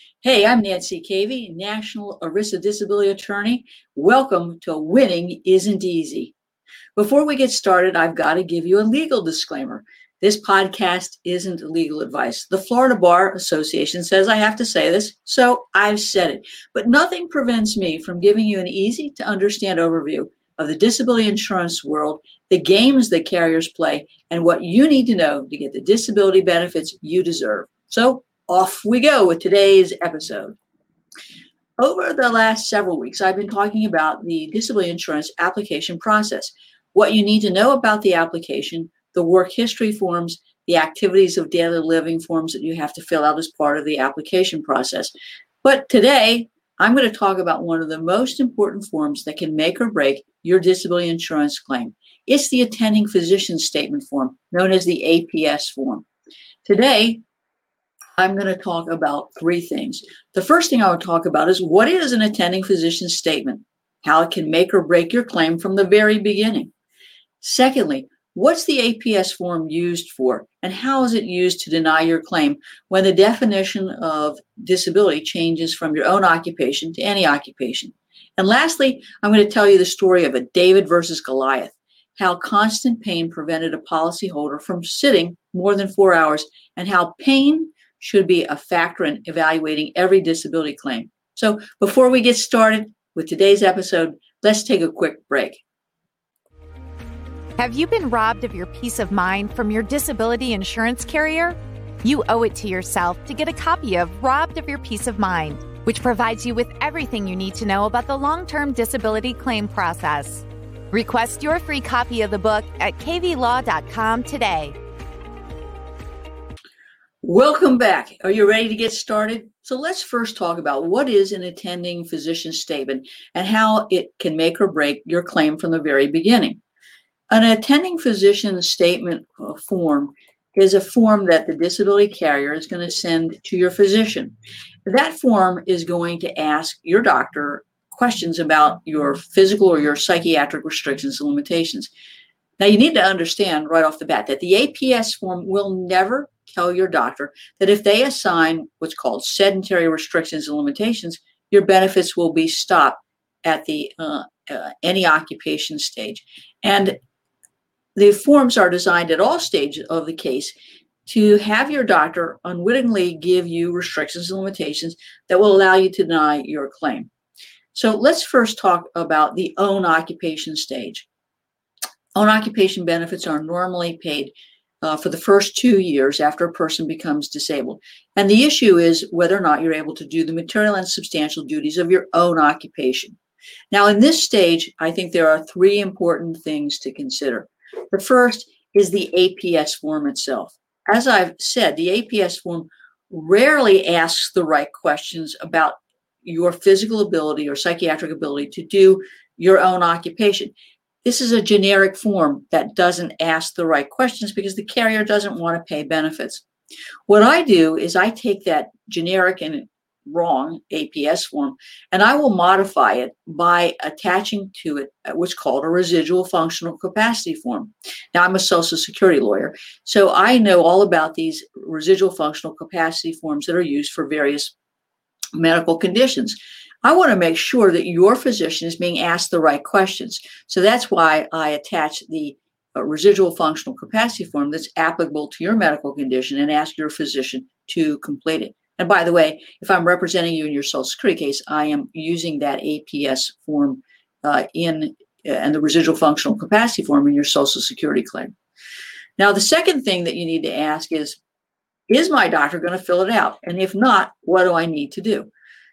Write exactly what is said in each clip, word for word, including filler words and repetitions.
Hey, I'm Nancy Cavey, National ERISA Disability Attorney. Welcome to Winning Isn't Easy. Before we get started, I've got to give you a legal disclaimer. This podcast isn't legal advice. The Florida Bar Association says I have to say this, so I've said it. But nothing prevents me from giving you an easy-to-understand overview of the disability insurance world, the games that carriers play, and what you need to know to get the disability benefits you deserve. So off we go with today's episode. Over the last several weeks, I've been talking about the disability insurance application process, what you need to know about the application, the work history forms, the activities of daily living forms that you have to fill out as part of the application process. But today, I'm going to talk about one of the most important forms that can make or break your disability insurance claim. It's the attending physician statement form, known as the A P S form. Today, I'm going to talk about three things. The first thing I would talk about is what is an attending physician statement, how it can make or break your claim from the very beginning. Secondly, what's the A P S form used for, and how is it used to deny your claim when the definition of disability changes from your own occupation to any occupation. And lastly, I'm going to tell you the story of a David versus Goliath, how constant pain prevented a policyholder from sitting more than four hours, and how pain should be a factor in evaluating every disability claim. So before we get started with today's episode, let's take a quick break. Have you been robbed of your peace of mind from your disability insurance carrier? You owe it to yourself to get a copy of Robbed of Your Peace of Mind, which provides you with everything you need to know about the long-term disability claim process. Request your free copy of the book at k v law dot com today. Welcome back. Are you ready to get started? So let's first talk about what is an attending physician statement and how it can make or break your claim from the very beginning. An attending physician statement form is a form that the disability carrier is going to send to your physician. That form is going to ask your doctor questions about your physical or your psychiatric restrictions and limitations. Now, you need to understand right off the bat that the A P S form will never tell your doctor that if they assign what's called sedentary restrictions and limitations, your benefits will be stopped at the uh, uh, any occupation stage. And the forms are designed at all stages of the case to have your doctor unwittingly give you restrictions and limitations that will allow you to deny your claim. So let's first talk about the own occupation stage. Own occupation benefits are normally paid uh, for the first two years after a person becomes disabled. And the issue is whether or not you're able to do the material and substantial duties of your own occupation. Now, in this stage, I think there are three important things to consider. The first is the A P S form itself. As I've said, the A P S form rarely asks the right questions about your physical ability or psychiatric ability to do your own occupation. This is a generic form that doesn't ask the right questions because the carrier doesn't want to pay benefits. What I do is I take that generic and wrong A P S form and I will modify it by attaching to it what's called a residual functional capacity form. Now, I'm a Social Security lawyer, so I know all about these residual functional capacity forms that are used for various medical conditions. I want to make sure that your physician is being asked the right questions. So that's why I attach the uh, residual functional capacity form that's applicable to your medical condition and ask your physician to complete it. And by the way, if I'm representing you in your Social Security case, I am using that A P S form uh, in uh, and the residual functional capacity form in your Social Security claim. Now, the second thing that you need to ask is, is my doctor going to fill it out? And if not, what do I need to do?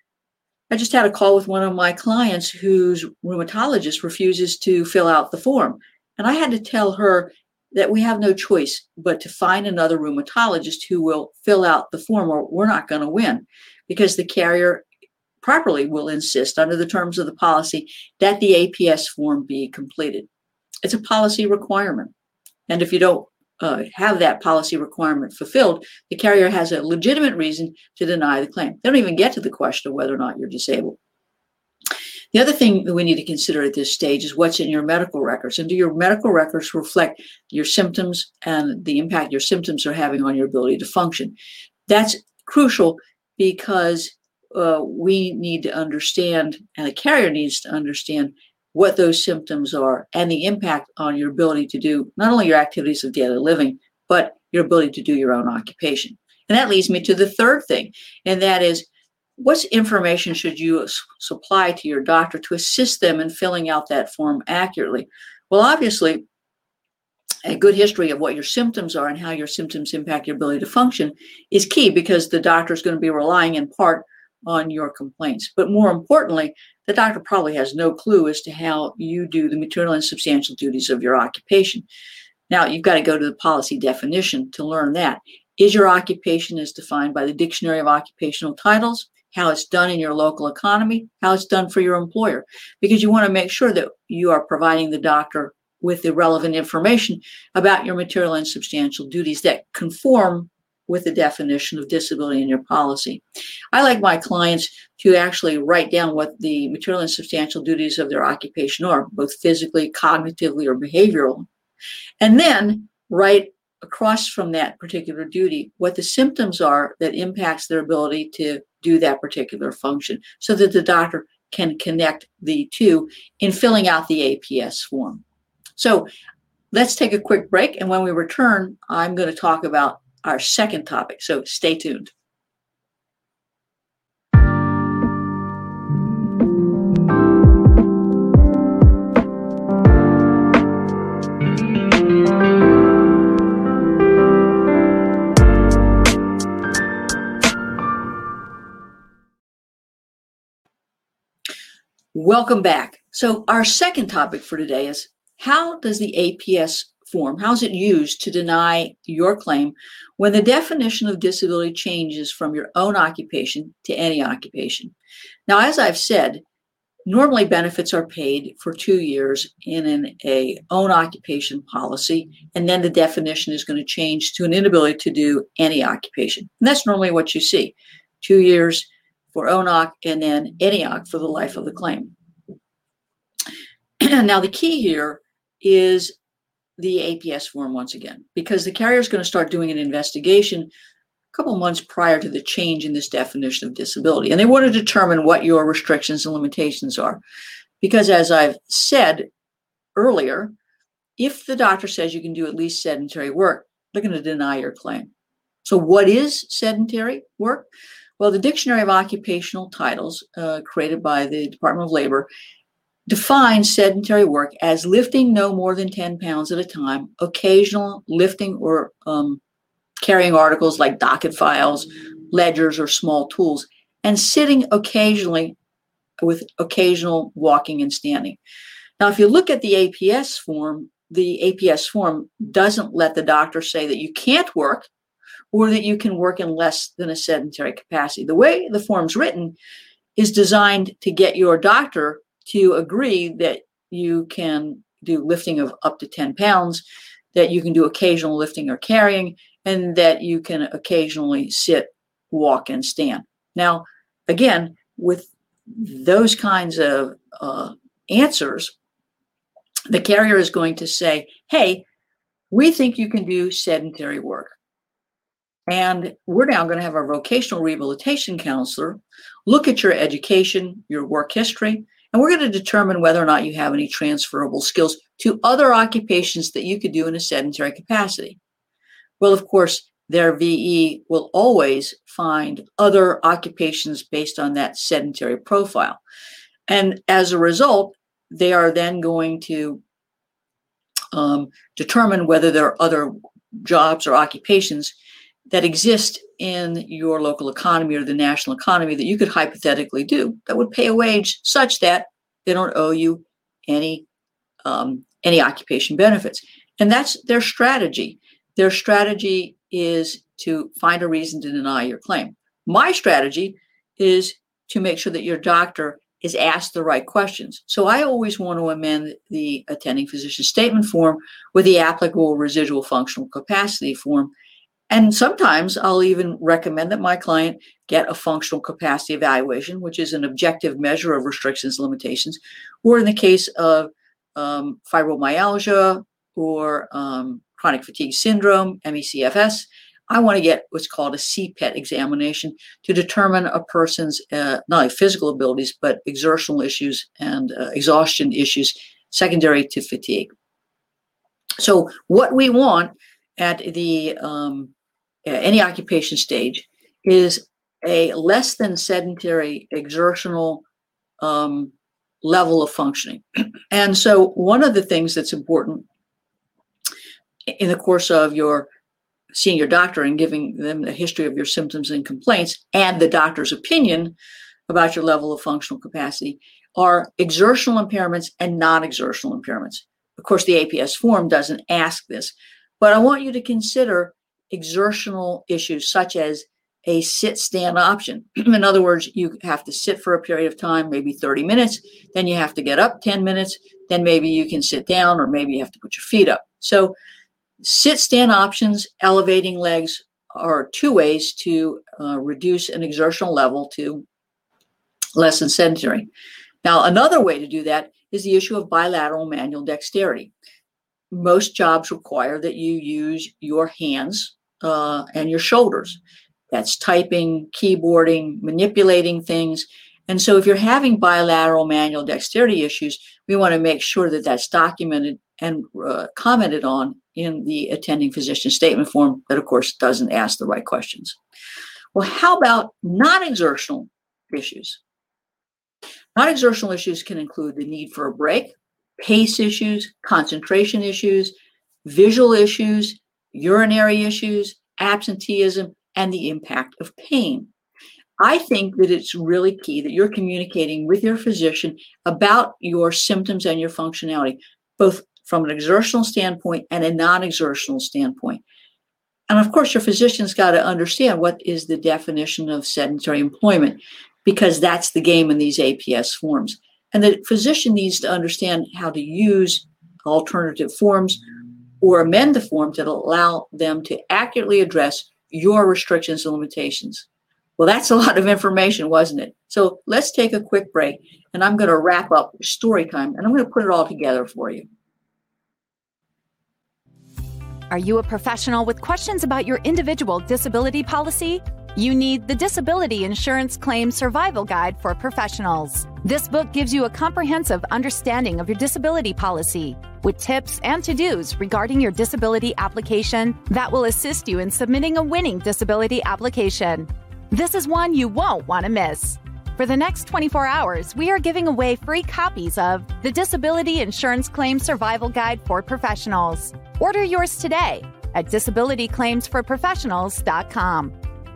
I just had a call with one of my clients whose rheumatologist refuses to fill out the form. And I had to tell her that we have no choice but to find another rheumatologist who will fill out the form, or we're not going to win, because the carrier properly will insist under the terms of the policy that the A P S form be completed. It's a policy requirement. And if you don't uh, have that policy requirement fulfilled, the carrier has a legitimate reason to deny the claim. They don't even get to the question of whether or not you're disabled. The other thing that we need to consider at this stage is what's in your medical records. And do your medical records reflect your symptoms and the impact your symptoms are having on your ability to function? That's crucial because uh, we need to understand, and the carrier needs to understand what those symptoms are and the impact on your ability to do not only your activities of daily living, but your ability to do your own occupation. And that leads me to the third thing, and that is, what information should you supply to your doctor to assist them in filling out that form accurately? Well, obviously, a good history of what your symptoms are and how your symptoms impact your ability to function is key, because the doctor is going to be relying in part on your complaints. But more importantly, the doctor probably has no clue as to how you do the material and substantial duties of your occupation. Now, you've got to go to the policy definition to learn that. Is your occupation as defined by the Dictionary of Occupational Titles, how it's done in your local economy, how it's done for your employer? Because you want to make sure that you are providing the doctor with the relevant information about your material and substantial duties that conform with the definition of disability in your policy. I like my clients to actually write down what the material and substantial duties of their occupation are, both physically, cognitively, or behavioral, and then write across from that particular duty what the symptoms are that impacts their ability to do that particular function, so that the doctor can connect the two in filling out the A P S form. So let's take a quick break, and when we return, I'm going to talk about our second topic, so stay tuned. Welcome back. So our second topic for today is, how does the A P S form, how is it used to deny your claim when the definition of disability changes from your own occupation to any occupation? Now, as I've said, normally benefits are paid for two years in an a own occupation policy, and then the definition is going to change to an inability to do any occupation. And that's normally what you see, two years for own occ and then any occ for the life of the claim. Now, the key here is the A P S form once again, because the carrier is going to start doing an investigation a couple months prior to the change in this definition of disability. And they want to determine what your restrictions and limitations are. Because as I've said earlier, if the doctor says you can do at least sedentary work, they're going to deny your claim. So what is sedentary work? Well, the Dictionary of Occupational Titles, uh, created by the Department of Labor, defines sedentary work as lifting no more than ten pounds at a time, occasional lifting or um, carrying articles like docket files, ledgers, or small tools, and sitting occasionally with occasional walking and standing. Now, if you look at the A P S form, the A P S form doesn't let the doctor say that you can't work or that you can work in less than a sedentary capacity. The way the form's written is designed to get your doctor to agree that you can do lifting of up to ten pounds, that you can do occasional lifting or carrying, and that you can occasionally sit, walk, and stand. Now, again, with those kinds of uh, answers, the carrier is going to say, hey, we think you can do sedentary work. And we're now going to have our vocational rehabilitation counselor look at your education, your work history, and we're going to determine whether or not you have any transferable skills to other occupations that you could do in a sedentary capacity. Well, of course, their V E will always find other occupations based on that sedentary profile. And as a result, they are then going to um, determine whether there are other jobs or occupations that exist in your local economy or the national economy that you could hypothetically do that would pay a wage such that they don't owe you any um, any occupation benefits. And that's their strategy. Their strategy is to find a reason to deny your claim. My strategy is to make sure that your doctor is asked the right questions. So I always want to amend the attending physician statement form with the applicable residual functional capacity form. And sometimes I'll even recommend that my client get a functional capacity evaluation, which is an objective measure of restrictions and limitations, or in the case of um, fibromyalgia or um, chronic fatigue syndrome, M E C F S, I want to get what's called a C PET examination to determine a person's uh, not only physical abilities, but exertional issues and uh, exhaustion issues secondary to fatigue. So what we want at the um, any occupation stage is a less than sedentary exertional um, level of functioning. And so one of the things that's important in the course of your seeing your doctor and giving them the history of your symptoms and complaints and the doctor's opinion about your level of functional capacity are exertional impairments and non-exertional impairments. Of course, the A P S form doesn't ask this, but I want you to consider exertional issues such as a sit-stand option. In other words, you have to sit for a period of time, maybe thirty minutes, then you have to get up ten minutes, then maybe you can sit down, or maybe you have to put your feet up. So sit-stand options, elevating legs, are two ways to uh, reduce an exertional level to less than sedentary. Now, another way to do that is the issue of bilateral manual dexterity. Most jobs require that you use your hands uh, and your shoulders. That's typing, keyboarding, manipulating things. And so if you're having bilateral manual dexterity issues, we want to make sure that that's documented and uh, commented on in the attending physician statement form that, of course, doesn't ask the right questions. Well, how about non-exertional issues? Non-exertional issues can include the need for a break, pace issues, concentration issues, visual issues, urinary issues, absenteeism, and the impact of pain. I think that it's really key that you're communicating with your physician about your symptoms and your functionality, both from an exertional standpoint and a non-exertional standpoint. And of course, your physician's got to understand what is the definition of sedentary employment, because that's the game in these A P S forms. And the physician needs to understand how to use alternative forms or amend the forms that allow them to accurately address your restrictions and limitations. Well, that's a lot of information, wasn't it? So let's take a quick break, and I'm going to wrap up story time, and I'm going to put it all together for you. Are you a professional with questions about your individual disability policy? You need the Disability Insurance Claim Survival Guide for Professionals. This book gives you a comprehensive understanding of your disability policy with tips and to-dos regarding your disability application that will assist you in submitting a winning disability application. This is one you won't want to miss. For the next twenty-four hours, we are giving away free copies of the Disability Insurance Claim Survival Guide for Professionals. Order yours today at disability claims for professionals dot com.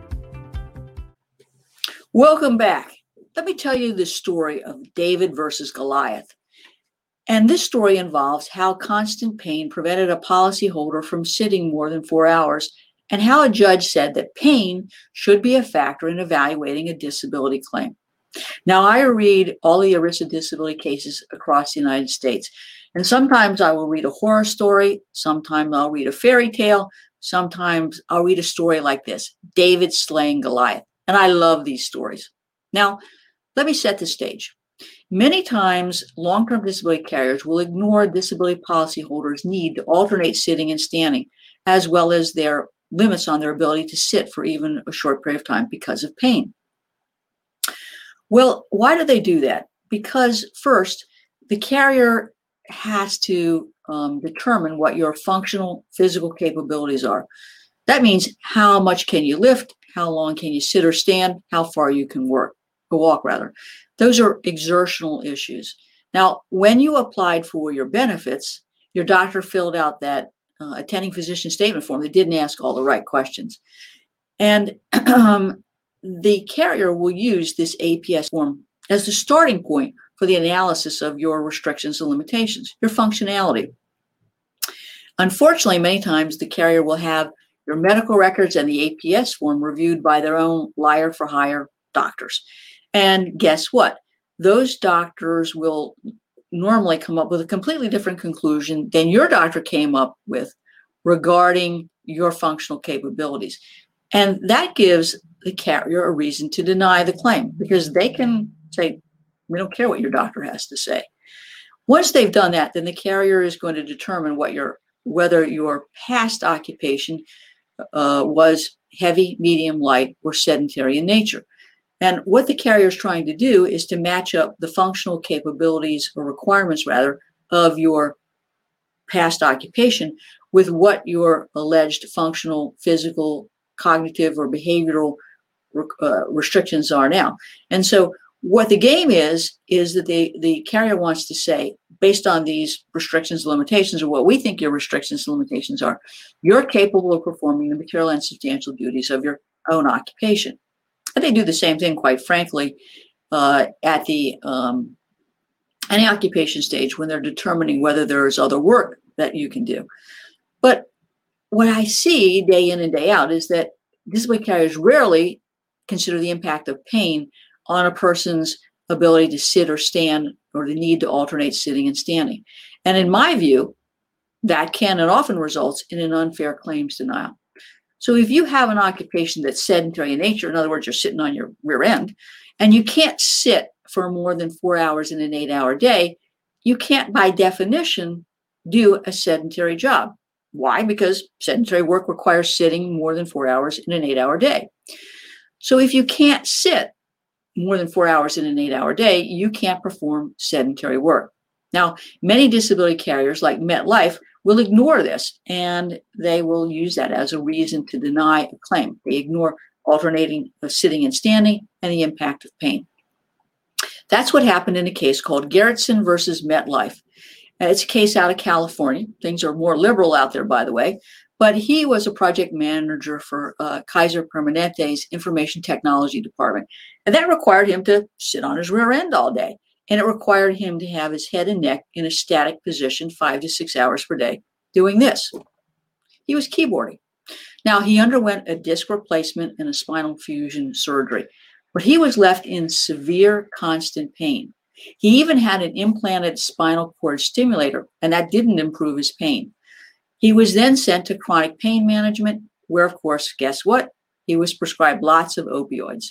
Welcome back. Let me tell you the story of David versus Goliath. And this story involves how constant pain prevented a policyholder from sitting more than four hours, and how a judge said that pain should be a factor in evaluating a disability claim. Now, I read all the ERISA disability cases across the United States, and sometimes I will read a horror story, sometimes I'll read a fairy tale, sometimes I'll read a story like this, David slaying Goliath. And I love these stories. Now, let me set the stage. Many times, long-term disability carriers will ignore disability policyholders' need to alternate sitting and standing, as well as their limits on their ability to sit for even a short period of time because of pain. Well, why do they do that? Because first, the carrier has to um, determine what your functional physical capabilities are. That means how much can you lift, how long can you sit or stand, how far you can work, or walk rather. Those are exertional issues. Now, when you applied for your benefits, your doctor filled out that uh, attending physician statement form. They didn't ask all the right questions. And um, the carrier will use this A P S form as the starting point for the analysis of your restrictions and limitations, your functionality. Unfortunately, many times the carrier will have your medical records and the A P S form reviewed by their own liar for hire doctors. And guess what? Those doctors will normally come up with a completely different conclusion than your doctor came up with regarding your functional capabilities. And that gives the carrier a reason to deny the claim, because they can say, we don't care what your doctor has to say. Once they've done that, then the carrier is going to determine what your whether your past occupation uh, was heavy, medium, light, or sedentary in nature. And what the carrier is trying to do is to match up the functional capabilities or requirements, rather, of your past occupation with what your alleged functional, physical, cognitive, or behavioral uh, restrictions are now. And so what the game is, is that the, the carrier wants to say, based on these restrictions, limitations, or what we think your restrictions and limitations are, you're capable of performing the material and substantial duties of your own occupation. And they do the same thing, quite frankly, uh, at the um, any occupation stage when they're determining whether there is other work that you can do. But what I see day in and day out is that disability carriers rarely consider the impact of pain on a person's ability to sit or stand, or the need to alternate sitting and standing. And in my view, that can and often results in an unfair claims denial. So if you have an occupation that's sedentary in nature, in other words, you're sitting on your rear end, and you can't sit for more than four hours in an eight-hour day, you can't, by definition, do a sedentary job. Why? Because sedentary work requires sitting more than four hours in an eight-hour day. So if you can't sit more than four hours in an eight-hour day, you can't perform sedentary work. Now, many disability carriers like MetLife will ignore this, and they will use that as a reason to deny a claim. They ignore alternating of sitting and standing and the impact of pain. That's what happened in a case called Gerritsen versus MetLife. Uh, it's a case out of California. Things are more liberal out there, by the way. But he was a project manager for uh, Kaiser Permanente's information technology department. And that required him to sit on his rear end all day. And it required him to have his head and neck in a static position five to six hours per day doing this. He was keyboarding. Now, he underwent a disc replacement and a spinal fusion surgery, but he was left in severe constant pain. He even had an implanted spinal cord stimulator, and that didn't improve his pain. He was then sent to chronic pain management, where, of course, guess what? He was prescribed lots of opioids.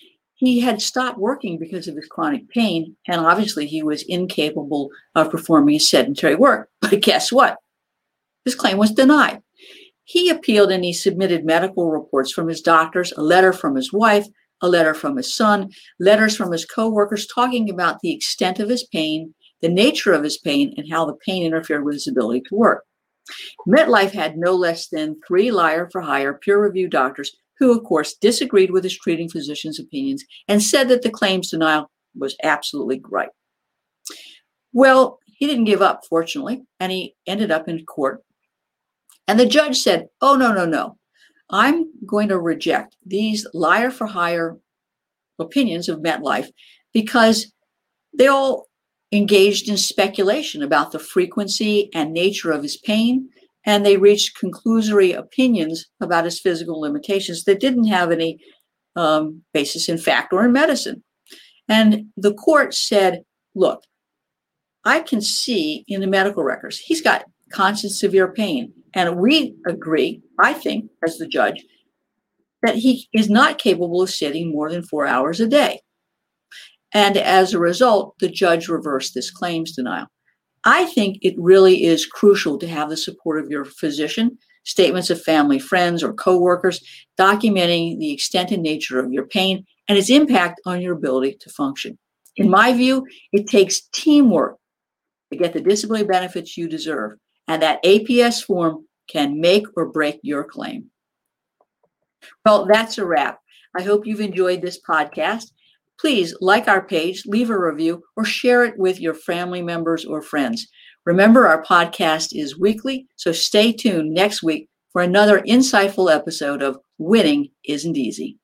He had stopped working because of his chronic pain, and obviously he was incapable of performing his sedentary work. But guess what? His claim was denied. He appealed, and he submitted medical reports from his doctors, a letter from his wife, a letter from his son, letters from his coworkers talking about the extent of his pain, the nature of his pain, and how the pain interfered with his ability to work. MetLife had no less than three liar-for-hire peer-reviewed doctors who, of course, disagreed with his treating physician's opinions and said that the claims denial was absolutely right. Well, he didn't give up, fortunately, and he ended up in court. And the judge said, oh, no, no, no. I'm going to reject these liar-for-hire opinions of MetLife because they all engaged in speculation about the frequency and nature of his pain, and they reached conclusory opinions about his physical limitations that didn't have any um, basis in fact or in medicine. And the court said, look, I can see in the medical records, he's got constant severe pain. And we agree, I think, as the judge, that he is not capable of sitting more than four hours a day. And as a result, the judge reversed this claims denial. I think it really is crucial to have the support of your physician, statements of family, friends, or coworkers documenting the extent and nature of your pain and its impact on your ability to function. In my view, it takes teamwork to get the disability benefits you deserve, and that A P S form can make or break your claim. Well, that's a wrap. I hope you've enjoyed this podcast. Please like our page, leave a review, or share it with your family members or friends. Remember, our podcast is weekly, so stay tuned next week for another insightful episode of Winning Isn't Easy.